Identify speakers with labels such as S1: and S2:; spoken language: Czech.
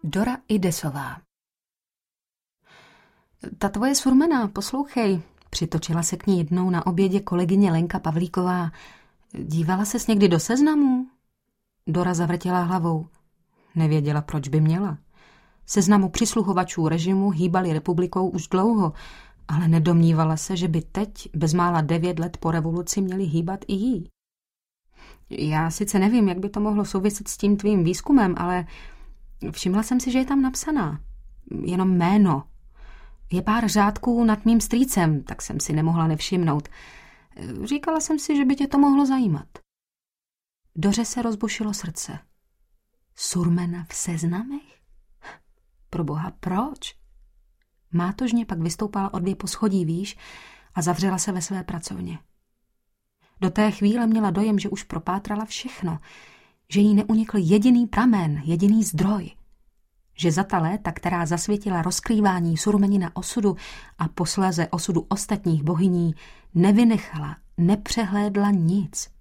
S1: Dora Idesová. Ta tvoje surmena, poslouchej, přitočila se k ní jednou na obědě kolegyně Lenka Pavlíková. Dívala ses někdy do seznamu? Dora zavrtěla hlavou. Nevěděla, proč by měla. Seznamu přisluhovačů režimu hýbali republikou už dlouho, ale nedomnívala se, že by teď, bezmála 9 let po revoluci, měli hýbat i jí. Já sice nevím, jak by to mohlo souviset s tím tvým výzkumem, ale všimla jsem si, že je tam napsaná. Jenom jméno. Je pár řádků nad mým strýcem, tak jsem si nemohla nevšimnout. Říkala jsem si, že by tě to mohlo zajímat. Doře se rozbušilo srdce. Surmena v seznamech? Proboha, proč? Mátožně pak vystoupala o 2 poschodí výš a zavřela se ve své pracovně. Do té chvíle měla dojem, že už propátrala všechno, že jí neunikl jediný pramen, jediný zdroj. Že za ta léta, která zasvětila rozkrývání surmenina osudu a posléze osudu ostatních bohyní, nevynechala, nepřehlédla nic.